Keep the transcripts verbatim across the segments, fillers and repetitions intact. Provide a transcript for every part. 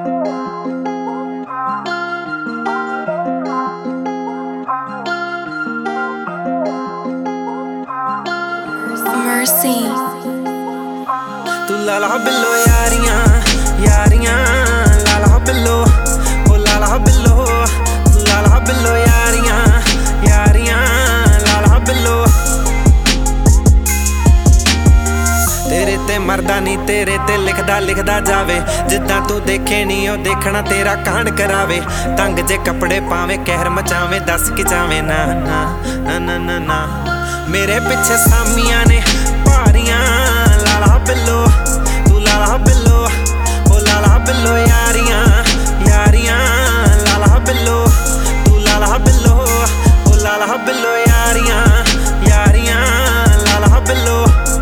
Mercy तू लाला बिल्लो यारियां यारियां लाला बिल्लो ओ लाला बिल्लो तू लाला बिल्लो यारियां यारियां लाला बिल्लो तेरे ते मरदा नी तेरे ते लिखदा लिखदा जावे जिद्दां तू देखे नी ओ देखना तेरा कांड करावे तंग जे कपड़े पावे कहर मचावे दस कि जावे ना ना ना ना ना ना मेरे पिछे सामियां ने भारियां लाला बिल्लो तू लाला बिल्लो ओ लाला बिल्लो यारियां यारियां लाला बिल्लो तू लाला बिल्लो ओ लाला बिल्लो यारियां यारियां लाला बिल्लो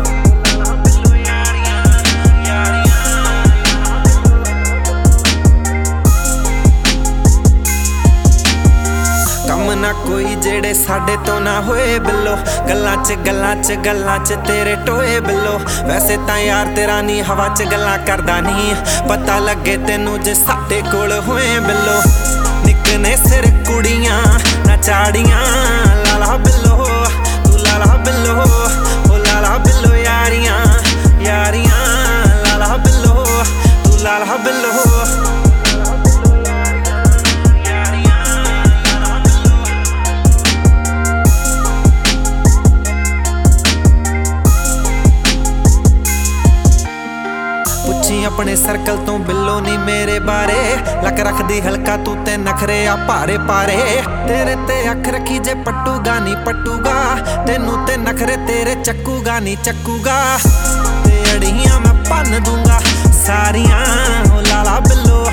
कम ना कोई जेड़े साडे तो ना होए बिल्लो गल्लां च गल्लां च गल्लां च तेरे टोए बिल्लो वैसे तां यार तेरा नी हवा च गल्लां करदा नी पता लगे तेनू जे साडे कोल होए बिल्लो निकने सिर कुड़ियां ना चाड़ियां लाला बिल्लो तू लाला बिल्लो ओ लाला बिल्लो यारियां यारियां लाला बिल्लो तू लाला बिल्लो अपने सर्कल तो बिल्लो नी मेरे बारे लक रखदी हल्का तू ते नखरे आ भारे पारे तेरे ते अख रखी जे पट्टूगा नी पट्टूगा तेनू ते नखरे तेरे चक्कूगा नी चक्कूगा ते अड़ियां मैं भन्न दूंगा सारियां ओ लाला बिल्लो